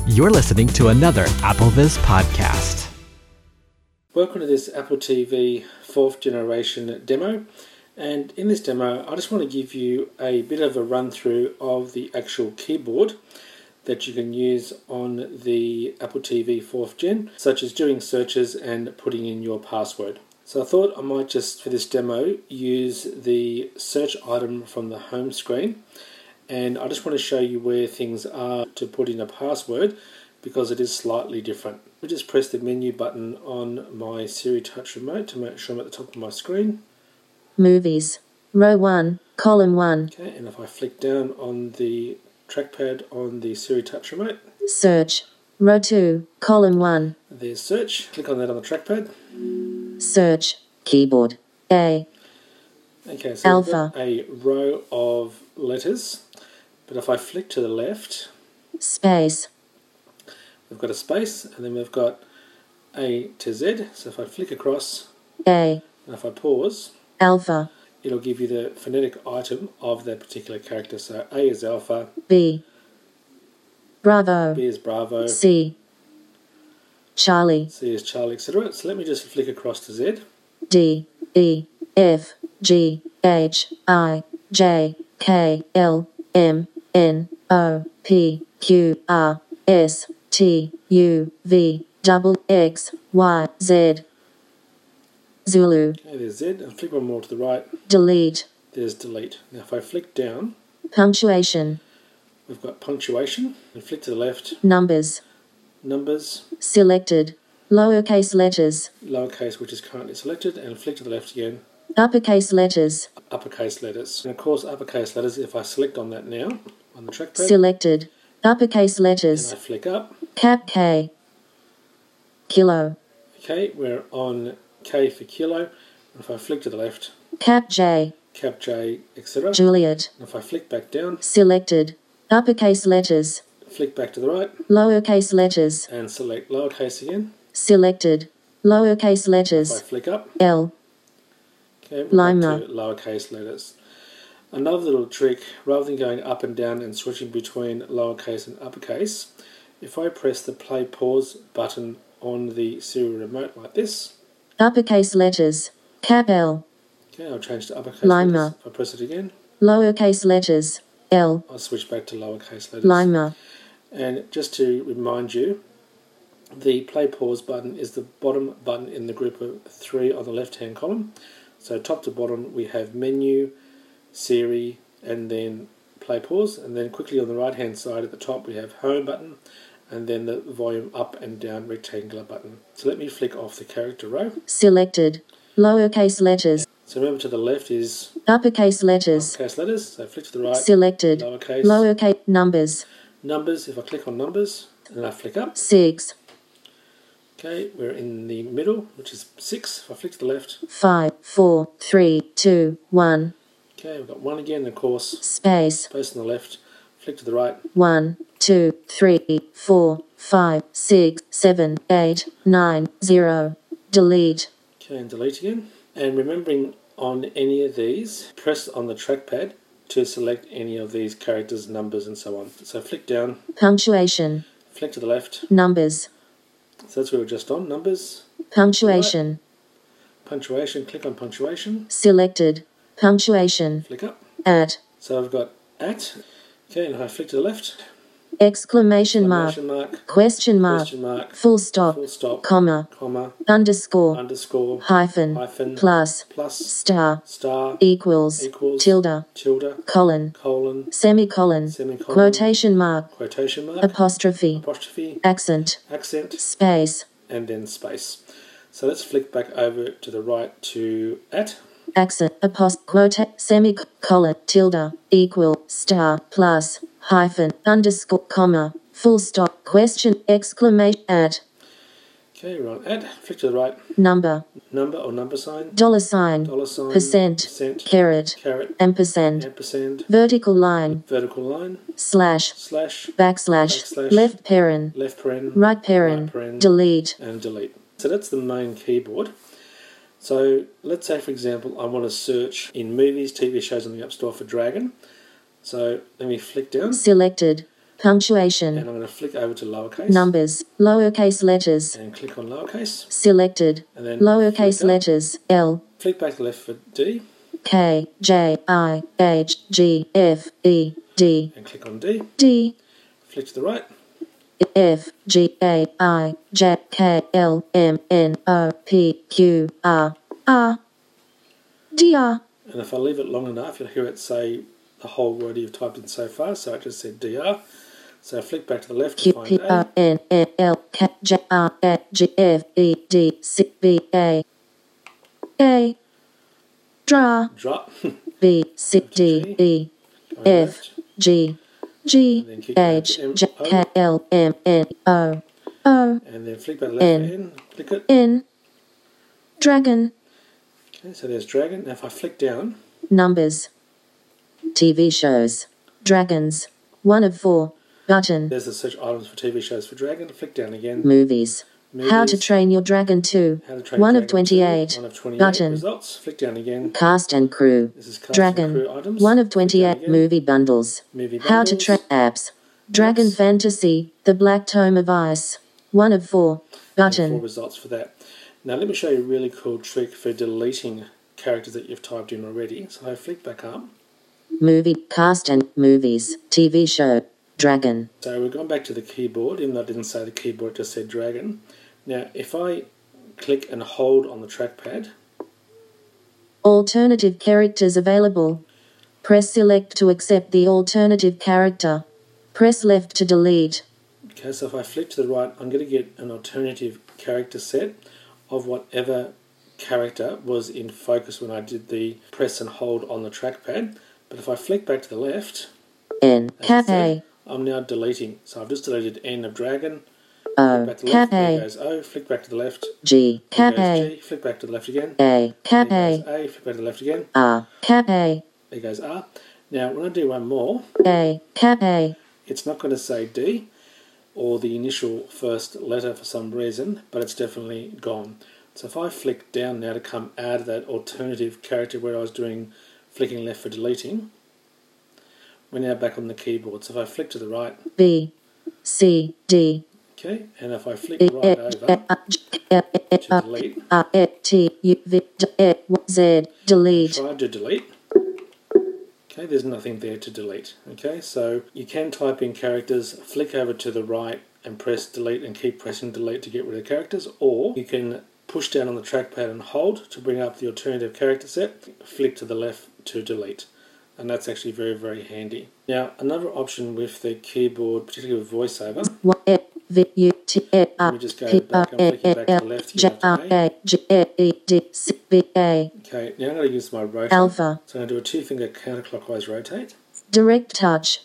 You're listening to another AppleVis podcast. Welcome to this Apple TV 4th generation demo, and in this demo I just want to give you a bit of a run through of the actual keyboard that you can use on the Apple TV 4th gen, such as doing searches and putting in your password. So I thought I might just, for this demo, use the search item from the home screen, and I just want to show you where things are to put in a password because it is slightly different. I just press the menu button on my Siri Touch Remote to make sure I'm at the top of my screen. Movies, row 1, column 1. Okay, and if I flick down on the trackpad on the Siri Touch Remote. Search, row 2, column 1. There's search. Click on that on the trackpad. Search, keyboard, A. Okay, so Alpha. we've got a row of letters, but if I flick to the left, Space, we've got a space, and then we've got A to Z. So if I flick across, A. and if I pause, Alpha, it'll give you the phonetic item of that particular character. So A is alpha, B. Bravo, B is bravo, C. Charlie, C is Charlie, etc. So let me just flick across to Z. D, E, F, G, H, I, J, K, L, M, N, O, P, Q, R, S, T, U, V, double X, Y, Z. Zulu, Okay, there's Z. And flick one more to the right, delete, there's delete. Now if I flick down, punctuation, we've got punctuation. And flick to the left, numbers, numbers, selected, lowercase letters, lowercase, which is currently selected, and flick to the left again, uppercase letters, uppercase letters. And of course, uppercase letters, if I select on that now, on the trackpad, selected, uppercase and letters, I flick up, cap K, kilo, okay, we're on K for kilo. And if I flick to the left, cap J, cap J, etc. Juliet, And if I flick back down, selected, uppercase letters, flick back to the right, lowercase letters, and select lowercase again. selected, lowercase If I letters, flick up, L, okay, we're Lima. back to lowercase letters. Another little trick, rather than going up and down and switching between lowercase and uppercase, if I press the play pause button on the Siri remote like this, uppercase letters, cap L, okay, I'll change to uppercase Lima. letters. If I press it again, lowercase letters, L, I'll switch back to lowercase letters. Lima, And just to remind you, the play pause button is the bottom button in the group of 3 on the left hand column. So top to bottom we have menu, Siri, and then play pause, and then quickly on the right hand side at the top we have home button, and then the volume up and down rectangular button. So let me flick off the character row. selected, lowercase letters, So remember, to the left is uppercase letters, uppercase letters, so flick to the right, selected, lowercase, lowercase numbers, numbers. If I click on numbers and then I flick up, 6, okay, we're in the middle, which is 6. If I flick to the left, 5, 4, 3, 2, 1, okay, we've got 1 again, of course, space, space on the left, flick to the right, 1, 2, 3, 4, 5, 6, 7, 8, 9, 0, delete, okay, and delete again. And remembering, on any of these, press on the trackpad to select any of these characters, numbers, and so on. So flick down, punctuation, flick to the left, numbers, so that's where we're just on, numbers, punctuation, punctuation, click on punctuation, selected, punctuation, flick up. at, So I've got at, okay, and if I flick to the left, exclamation mark, exclamation mark, question mark, question mark, full stop, full stop, comma, comma, underscore, underscore, hyphen, hyphen, plus, plus, star, star, equals, equals, tilde, tilde, colon, colon, semicolon, semicolon, quotation mark, quotation mark, apostrophe, apostrophe, accent, accent, space, and then space. So let's flick back over to the right to at. accent, semicolon, tilde, equal, star, plus, hyphen, underscore, comma, full stop, question, exclamation, at, Okay, we're on at. Flick to the right. number, Number or number sign. dollar sign, percent, Percent. caret, Caret. ampersand, Ampersand. vertical line, Vertical line. slash, Slash. backslash, Backslash. left paren, Left paren. right paren, delete, And delete. So that's the main keyboard. So let's say, for example, I want to search in movies, TV shows on the App Store for Dragon. So let me flick down. selected, Punctuation. And I'm going to flick over to lowercase. Numbers. Lowercase letters. And click on lowercase. Selected. And then Lowercase letters. L. Flick back to the left for D. K, J, I, H, G, F, E, D. And click on D. D. Flick to the right. F, G, A, I, J, K, L, M, N, O, P, Q, R, R, D, R. And if I leave it long enough, you'll hear it say the whole word you've typed in so far. So I just said DR. So flick back to the left to Q, find P, R, N, N, L, K, J, R, A, G, F, E, D, C, B, A. A. Dra. Drop. B, C, D, E, F, G, G, H, J, K, L, M, N, O, O. And then flick back to the left for N. Click it. N. Dragon. Okay, so there's dragon. Now if I flick down. Numbers. TV shows. Dragons. 1 of 4. Button. There's the search items for TV shows for dragon. Flick down again. Movies. How to Train Your Dragon 2. How to Train 1 Dragon of 28. 2. 1 of 28 Button. results. Flick down again. Cast and crew. This is cast Dragon. and crew items. 1 of Flick 28 down movie bundles. Movie How to bundles. Train apps. Dragon Apps. Fantasy. The Black Tome of Ice. 1 of 4. And 4 Button. results for that. Now let me show you a really cool trick for deleting characters that you've typed in already. So I flick back up. Movie. Cast and movies. TV show. Dragon. So we've gone back to the keyboard, even though I didn't say the keyboard, it just said dragon. Now if I click and hold on the trackpad, Alternative characters available. Press select to accept the alternative character. Press left to delete. okay, so if I flick to the right, I'm going to get an alternative character set of whatever character was in focus when I did the press and hold on the trackpad. But if I flick back to the left, N. as K. it said, I'm now deleting. So I've just deleted N of dragon. O. Back to the left, there K. goes O. Flick back to the left, G. there goes K. G. Flick back to the left again. A. There goes K. A. Flick back to the left again. R. K. There goes R. Now when I do one more, A. K. it's not going to say D or the initial first letter for some reason, but it's definitely gone. So if I flick down now to come out of that alternative character where I was doing flicking left for deleting, we're now back on the keyboard. So if I flick to the right, B. C. D. okay, and if I flick E. right F. over to delete, R. E. T. U. V. E. Z. Delete. try to delete. Okay, there's nothing there to delete. Okay, so you can type in characters, flick over to the right and press delete and keep pressing delete to get rid of characters, or you can push down on the trackpad and hold to bring up the alternative character set, flick to the left to delete. And that's actually very, very handy. Now, another option with the keyboard, particularly with VoiceOver, Y. E. V. U. T. E. let R. me just go P. back, R. I'm E. flicking back to L. the left J. here R. after A. A. G. E. E. D. C. B. A. Okay, now I'm going to use my rotate. Alpha. So I'm going to do a 2-finger counterclockwise rotate. Direct touch.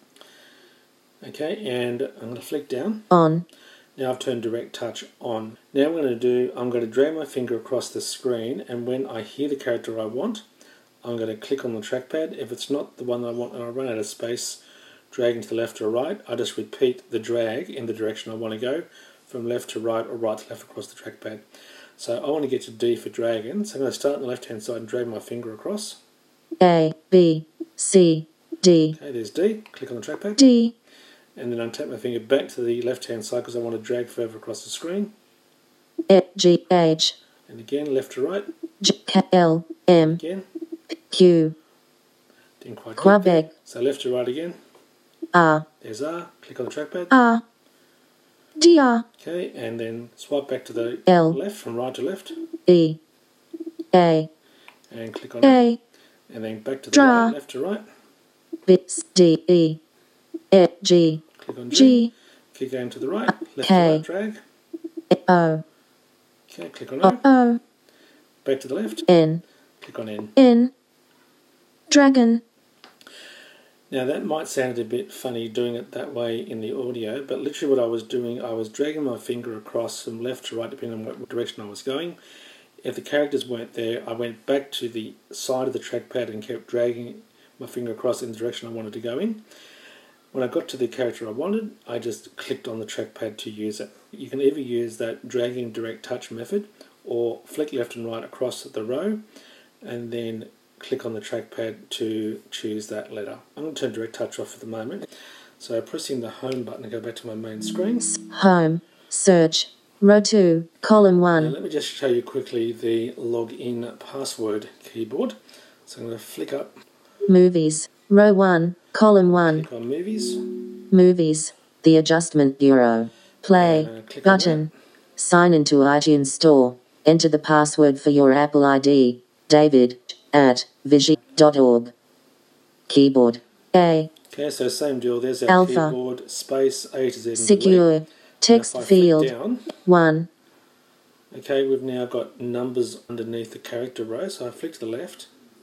Okay, and I'm going to flick down. On. Now I've turned direct touch on. Now I'm going to drag my finger across the screen, and when I hear the character I want, I'm going to click on the trackpad. If it's not the one that I want and I run out of space dragging to the left or right, I just repeat the drag in the direction I want to go, from left to right or right to left across the trackpad. So I want to get to D for dragon, so I'm going to start on the left hand side and drag my finger across. A. B. C. D. Okay, there's D. Click on the trackpad. D. And then I tap my finger back to the left hand side because I want to drag further across the screen. E. G. H. And again, left to right. J. K. L. M. Again. Q. Didn't quite get Quebec. there. So left to right again. R. There's R. Click on the trackpad. R. D. R. Okay, and then swipe back to the L. left, from right to left. E. A. And click on it. A. And then back to the Draw. right, left to right. B. D. E. E. G. Click on G. G. Keep going to the right, left K. to right, drag. O. Okay, click on O. O. O. Back to the left, N. click on N. N. Dragon. Now that might sound a bit funny doing it that way in the audio, but literally what I was doing, I was dragging my finger across from left to right depending on what direction I was going. If the characters weren't there, I went back to the side of the trackpad and kept dragging my finger across in the direction I wanted to go in. When I got to the character I wanted, I just clicked on the trackpad to use it. You can either use that dragging direct touch method or flick left and right across the row and then click on the trackpad to choose that letter. I'm going to turn direct touch off for the moment. So pressing the home button to go back to my main screen. Home. Search. Row 2, column 1. Now let me just show you quickly the login password keyboard. So I'm going to flick up. Movies. Row 1, column 1. Click on Movies. Movies. The Adjustment Bureau. Play. Button. Sign into iTunes Store. Enter the password for your Apple ID. David@vigi.org. Keyboard. A. Okay, so same deal. There's our Alpha. keyboard, space, A to Z. And Secure. delete. Text Now if I flick field. down, 1. okay, we've now got numbers underneath the character row. So I flick to the left.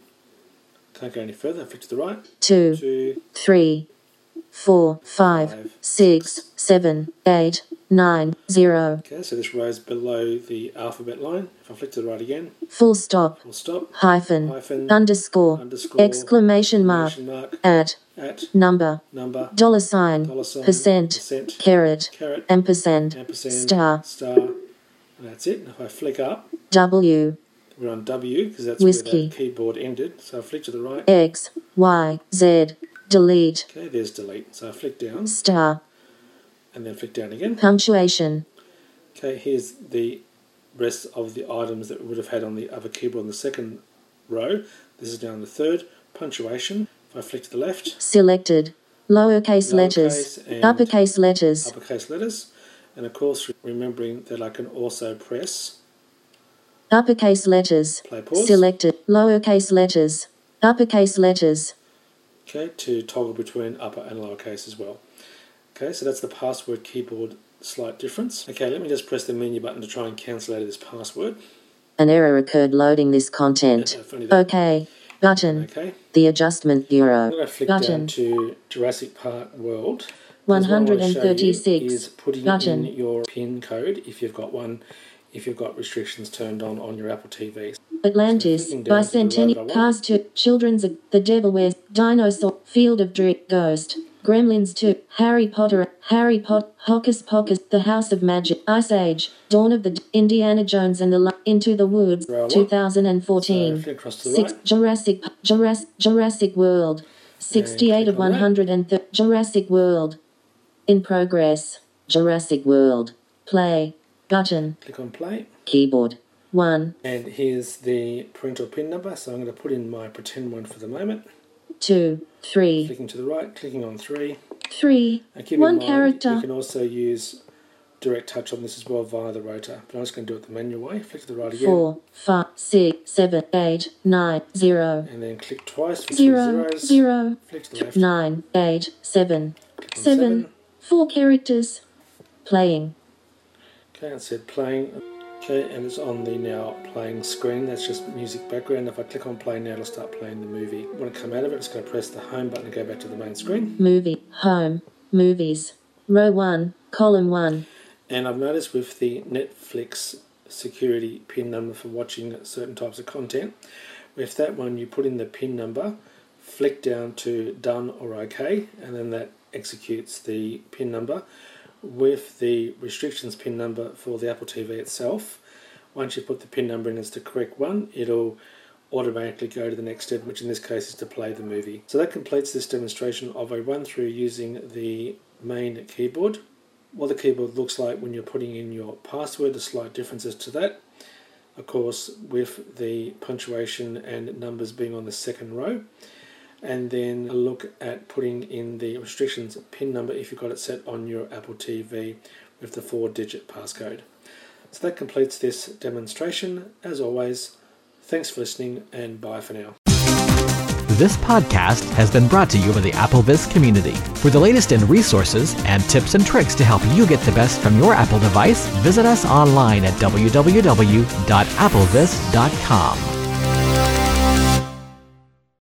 Can't go any further. I flick to the right. 2, 2, 3, 4, 5, 6, 7, 8, 9, 0. okay, so this row is below the alphabet line. If I flick to the right again, Full stop. full stop, Hyphen. hyphen, Underscore. underscore, Exclamation mark. exclamation mark, At. number, Dollar sign. dollar sign, Percent. Caret. caret, Ampersand. ampersand, Star. and that's it. And if I flick up, W. we're on W because that's Whiskey. where the keyboard ended. So I flick to the right. X. Y. Z. Delete. Okay, there's delete. So I flick down Star. and then flick down again. Punctuation. Okay, here's the rest of the items that we would have had on the other keyboard in the second row. This is now in the third. Punctuation. If I flick to the left, Selected. Lowercase letters. Lowercase and Uppercase letters. uppercase letters. And of course, remembering that I can also press Uppercase letters. play pause. Selected. Lowercase letters. Uppercase letters. Okay, to toggle between upper and lowercase as well. Okay, so that's the password keyboard slight difference. Okay, let me just press the menu button to try and cancel out of this password. An error occurred loading this content. If only that- OK. Button. Okay, The Adjustment I'm Bureau. going to flick down Button. to Jurassic Park World. Because what I want to show you 136. is putting Button. in your PIN code if you've got one, if you've got restrictions turned on your Apple TV. Atlantis, So clicking down to the Bicentennial, right I Cars 2, Children's, The Devil Wears, Dinosaur, Field of Dream, Ghost, Gremlins 2, Harry Potter, Hocus Pocus, The House of Magic, Ice Age, Dawn of the Indiana Jones and the Into the Woods, Row one. 2014. So flick across to the right. Jurassic World, 68 of click on that. 130, Jurassic World. In progress, Jurassic World. Play, button, Click on play. keyboard, 1, And here's the parental PIN number. So I'm going to put in my pretend one for the moment. 2, 3, Clicking to the right, clicking on 3. 3, And keep in 1 mind, character. you can also use direct touch on this as well via the rotor. But I'm just going to do it the manual way. Flick to the right again. 4, 5, 6, 7, 8, 9, 0, And then click twice for 2 0, zeros. 0, Flick to the left. 9, 8, 7, Click on 7, 4 characters. Playing. Okay, it said playing. Okay, and it's on the now playing screen. That's just music background. If I click on play now, it'll start playing the movie. When I come out of it, it's going to press the home button and go back to the main screen. Movie. Home. Movies. Row 1, column 1. And I've noticed with the Netflix security PIN number for watching certain types of content, with that one you put in the PIN number, flick down to done or OK, and then that executes the PIN number. With the restrictions PIN number for the Apple TV itself, once you put the PIN number in as the correct one, it'll automatically go to the next step, which in this case is to play the movie. So that completes this demonstration of a run through using the main keyboard. What the keyboard looks like when you're putting in your password, the slight differences to that. Of course, with the punctuation and numbers being on the second row. And then a look at putting in the restrictions PIN number if you've got it set on your Apple TV with the 4-digit passcode. So that completes this demonstration. As always, thanks for listening and bye for now. This podcast has been brought to you by the AppleVis community. For the latest in resources and tips and tricks to help you get the best from your Apple device, visit us online at www.applevis.com.